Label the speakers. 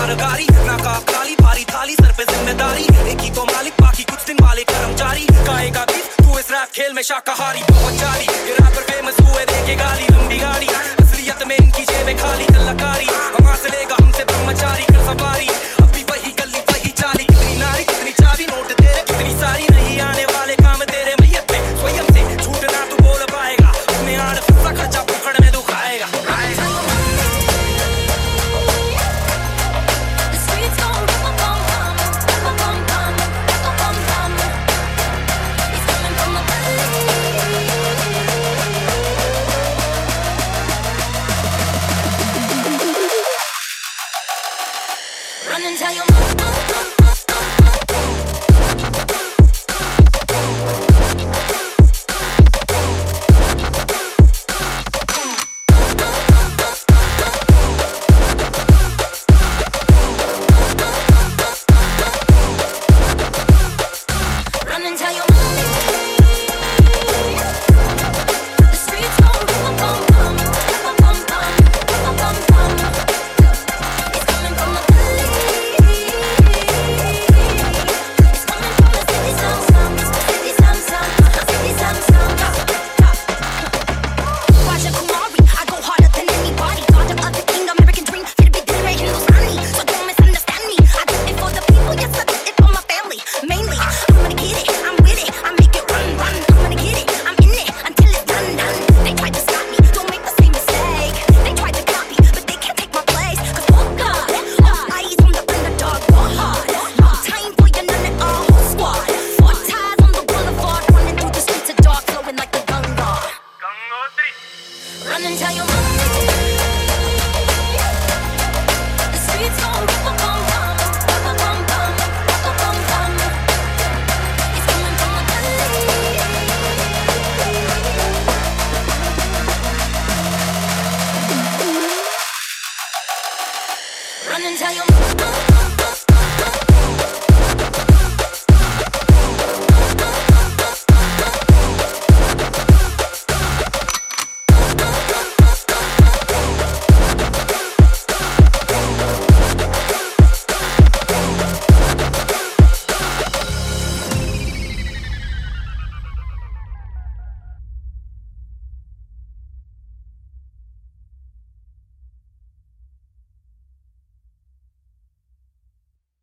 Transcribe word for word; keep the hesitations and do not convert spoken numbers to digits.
Speaker 1: सरकारी ना का खाली भारी थाली सर पे जिम्मेदारी एक ही तो मालिक बाकी कुछ दिन वाले कर्मचारी गाएगा बीस तू इस रैप खेल में शाकाहारी बहुत जारी ये रैपर फेमस हुए देके गाली लंबी गाड़ी असलियत में इनकी जेबें खाली कलाकारी हम हाथ लेगा हमसे ब्रह्मचारी कर सवारी अभी वही गली वही चाली कितनी नारी कितनी चाबी नोट तेरे कितनी सारी नहीं आने वाले काम तेरे मैयत पे स्वयं से छूटना तू बोल पाएगा अपने आड़ फंसा खर्चा पकड़ में दुखाएगा
Speaker 2: Run and tell your mama. Run and tell your mama. The streets gon' bum bum bum, bum bum bum, bum bum bum. It's coming from the valley. It's coming from the city, some some, city, some some, city, some some. Raja Kumari, I go harder than anybody. Daughter of the king, American dream, fit a big dinner, Hindustani. So don't misunderstand me. I do it for the people, yes I do it for my family. Mainly, I'm gonna get it, I'm with it, I make it run, run. I'm gonna get it, I'm in it until it's done, done. They tried to stop me, don't make the same mistake. They tried to copy, but they can't take my place. Cause walk up, all eyes on the underdog, war hard. No time for your none at all, whole squad. Four ties on the boulevard, running through the streets of dark, flowing like the Ganga. Run and tell your mama. The streets gon' bum bum bum, bum bum bum, bum bum bum. It's coming from the valley. Run and tell your mama.